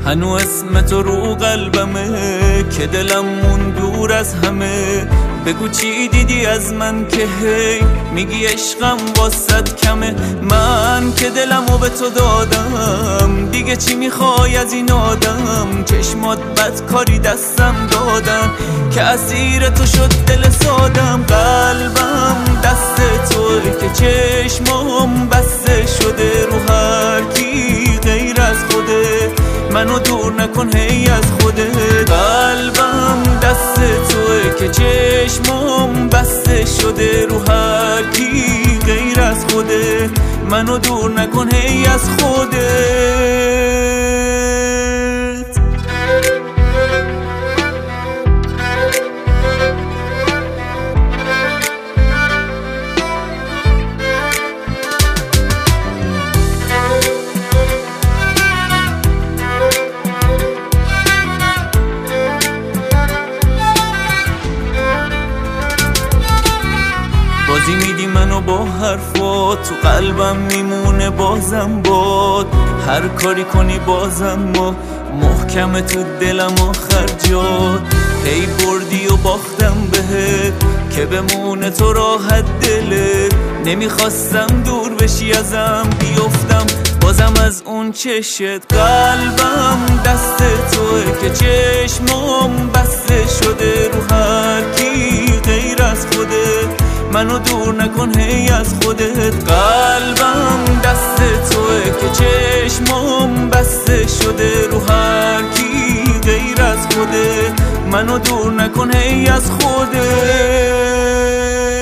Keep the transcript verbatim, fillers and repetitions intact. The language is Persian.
هنو اسم تو رو قلبمه که دلم مون دور از همه. بگو چی دیدی از من که هی میگی عشقم واسد کمه. من که دلمو به تو دادم، دیگه چی میخوای از این آدم؟ چشمات بدکاری دستم دادن که اسیر تو شد دل سادم. قلبم دست توی که چشمام بسته شده رو هر کی غیر از خوده. منو دور نکن هی از خوده. قلبم دست توی که چشمام بسته شده رو هر کی غیر از خوده. منو دور نکن هی از خوده. بازی میدی منو با حرفات، تو قلبم میمونه بازم باد. هر کاری کنی بازم ما محکم تو دلم آخر جاد. هی بردی و باختم بهت که بمونه تو راحت دلت. نمیخواستم دور بشی ازم بیفتم بازم از اون چشت. قلبم دست توی که چشمام بسته شده رو هر کی غیر از خوده. منو دور نکن هی از خودت. قلبم دست توی که چشمام بسته شده رو هر کی غیر از خودت. منو دور نکن هی از خودت.